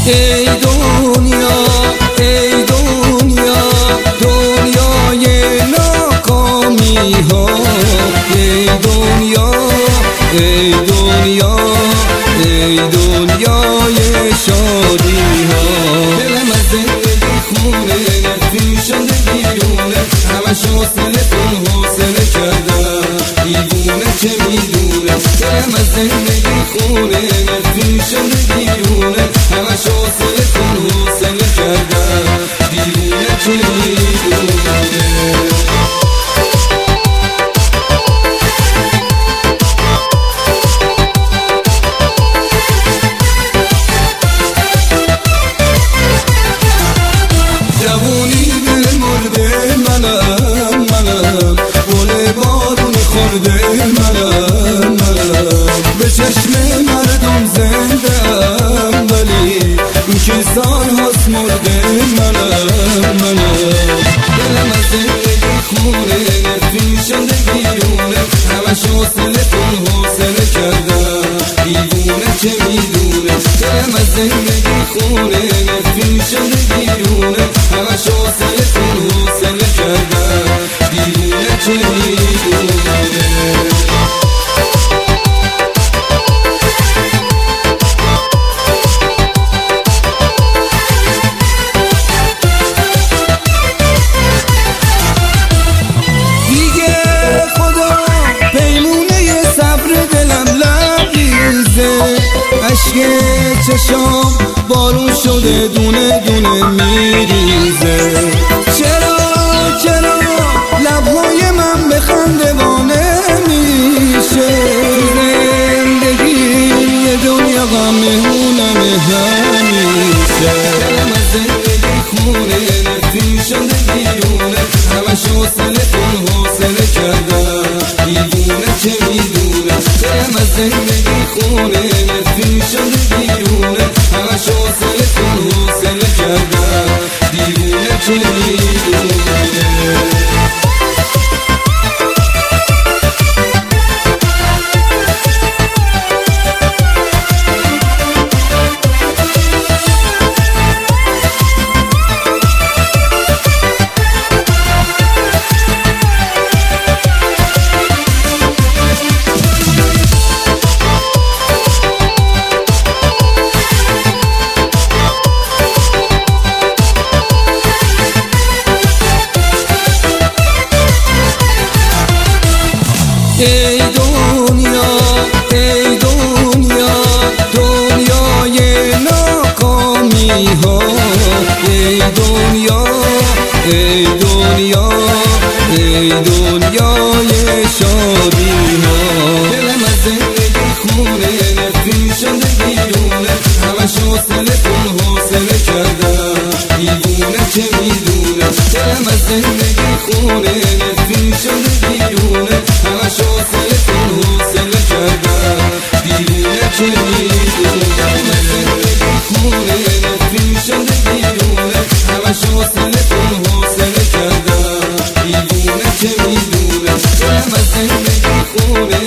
ای دنیا ای دنیا دنیای ناکامی ها، ای دنیا ای دنیا ای دنیای شادی ها. دلم از زندگی خونه نفرین شده بیرونه، همش حوصله حوصله کردم دیوونه چه میدونه. دلم از زندگی خونه نفرین شده بیرونه، همش حوصله حوصله کردم دیوونه چه میدونه. به چشم مردم زنده‌ام ولی این که سال هاست مرده منم. دلم از زندگی خونه نفرین شده بیرونه، همش حوصله حوصله کردم دیوونه چه میدونه. دلم از زندگی خونه نفرین شده بیرونه، همش حوصله حوصله کردم دیوونه چه میدونه. اشک چشام بارون شده دونه دونه میریزه. چرا لبهای من به خنده وانه میشه؟ زندگی یه دنیا غم مهونم همیشه. دلم از زندگی خونه نفرین شده بیرونه، همش حوصله حوصله کردم دیوونه چه میدونه. دلم از زندگی خونه نفرین شده بیرونه، همش حوصله حوصله کردم دیوونه چه میدونه. ای دنیا ای دنیا دنیای ناکامی ها، ای دنیا ای دنیا ای دنیای شادی ها. دلم از زندگی خونه نفرین شده بیرونه، همش حوصله حوصله کردم دیوونه چه میدونه. دلم از زندگی خونه نفرین شده بیرونه، همش حوصله حوصله کردم دیوونه چه میدونه. دلم از زندگی خونه نفرین شده بیرونه، همش حوصله حوصله کردم دیوونه چه میدونه. دلم از زندگی خونه